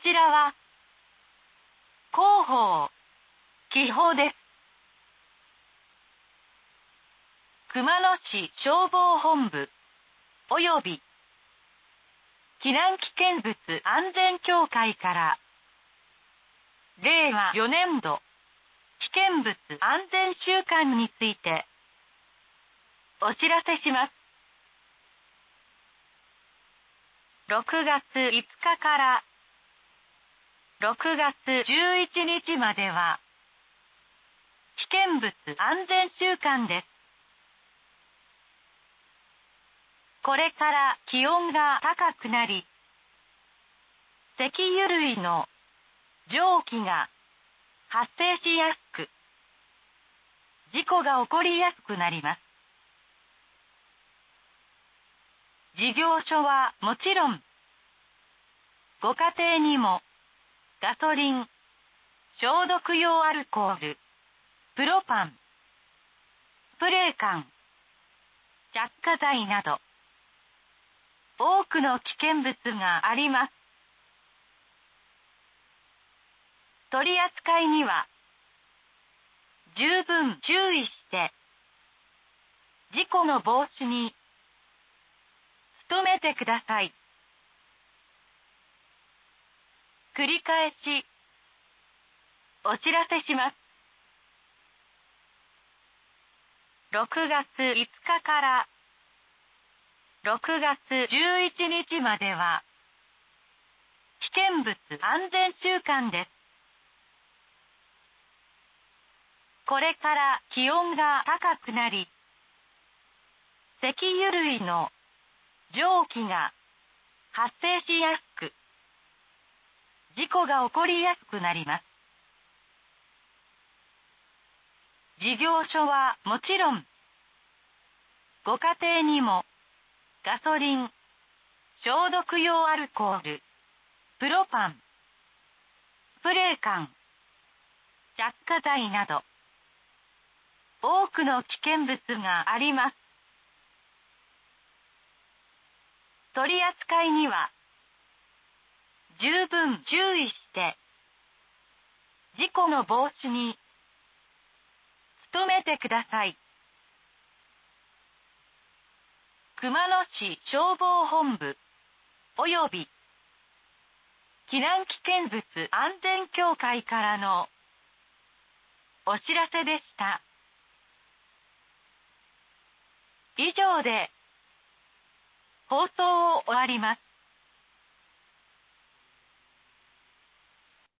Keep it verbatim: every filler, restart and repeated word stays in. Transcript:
ちらは広報記法です。熊野市消防本部および避難危険物安全協会かられいわよねんど危険物安全週間についてお知らせします。ろくがついつかからろくがつじゅういちにちまでは危険物安全週間です。これから気温が高くなり、石油類の蒸気が発生しやすく、事故が起こりやすくなります。事業所はもちろん、ご家庭にもガソリン、消毒用アルコール、プロパン、スプレー缶、着火剤など、多くの危険物があります。取り扱いには十分注意して事故の防止に努めてください。繰り返しお知らせします。ろくがついつかからろくがつじゅういちにちまでは危険物安全週間です。これから気温が高くなり、石油類の蒸気が発生しやすく、事故が起こりやすくなります。事業所はもちろん、ご家庭にもガソリン、消毒用アルコール、プロパン、スプレー缶、着火剤など、多くの危険物があります。取り扱いには十分注意して事故の防止に努めてください。熊野市消防本部および避難危険物安全協会からのお知らせでした。以上で放送を終わります。